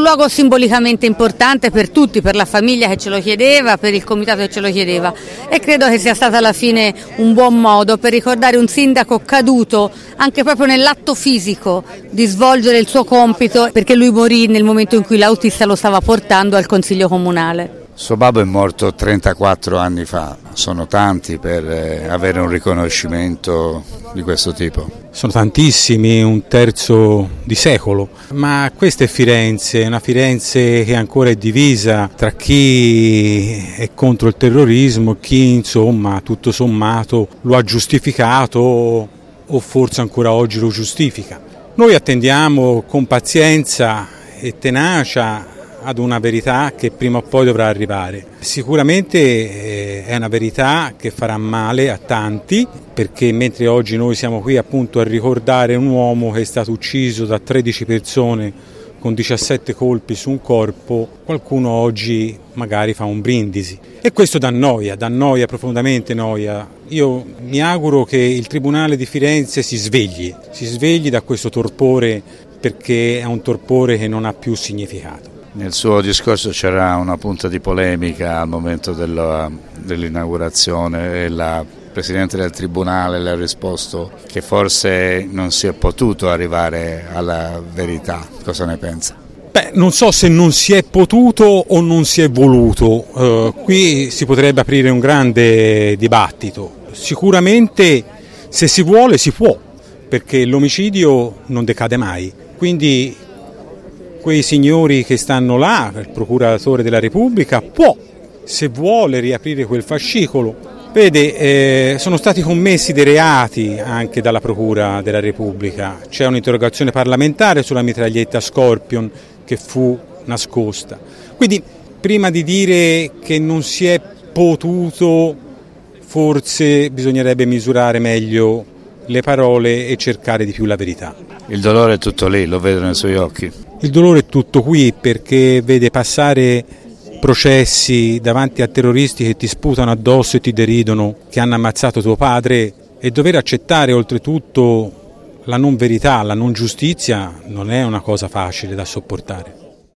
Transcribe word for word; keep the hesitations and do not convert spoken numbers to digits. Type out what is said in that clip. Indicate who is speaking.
Speaker 1: un luogo simbolicamente importante per tutti, per la famiglia che ce lo chiedeva, per il comitato che ce lo chiedeva, e credo che sia stato alla fine un buon modo per ricordare un sindaco caduto anche proprio nell'atto fisico di svolgere il suo compito, perché lui morì nel momento in cui l'autista lo stava portando al consiglio comunale.
Speaker 2: Suo babbo è morto trentaquattro anni fa, sono tanti per avere un riconoscimento di questo tipo.
Speaker 3: Sono tantissimi, un terzo di secolo, ma questa è Firenze, una Firenze che ancora è divisa tra chi è contro il terrorismo e chi insomma tutto sommato lo ha giustificato o forse ancora oggi lo giustifica. Noi attendiamo con pazienza e tenacia ad una verità che prima o poi dovrà arrivare. Sicuramente eh, è una verità che farà male a tanti, perché mentre oggi noi siamo qui appunto a ricordare un uomo che è stato ucciso da tredici persone con diciassette colpi su un corpo, qualcuno oggi magari fa un brindisi. E questo dà noia, dà noia, profondamente noia. Io mi auguro che il Tribunale di Firenze si svegli, si svegli da questo torpore, perché è un torpore che non ha più significato.
Speaker 2: Nel suo discorso c'era una punta di polemica al momento della, dell'inaugurazione e la Presidente del Tribunale le ha risposto che forse non si è potuto arrivare alla verità. Cosa ne pensa?
Speaker 3: Beh, non so se non si è potuto o non si è voluto, uh, qui si potrebbe aprire un grande dibattito. Sicuramente se si vuole si può, perché l'omicidio non decade mai, quindi quei signori che stanno là, il procuratore della Repubblica, può, se vuole, riaprire quel fascicolo. Vede, eh, sono stati commessi dei reati anche dalla Procura della Repubblica. C'è un'interrogazione parlamentare sulla mitraglietta Scorpion che fu nascosta. Quindi, prima di dire che non si è potuto, forse bisognerebbe misurare meglio le parole e cercare di più la verità.
Speaker 2: Il dolore è tutto lì, lo vedo nei suoi occhi.
Speaker 3: Il dolore è tutto qui, perché vede passare processi davanti a terroristi che ti sputano addosso e ti deridono che hanno ammazzato tuo padre, e dover accettare oltretutto la non verità, la non giustizia non è una cosa facile da sopportare.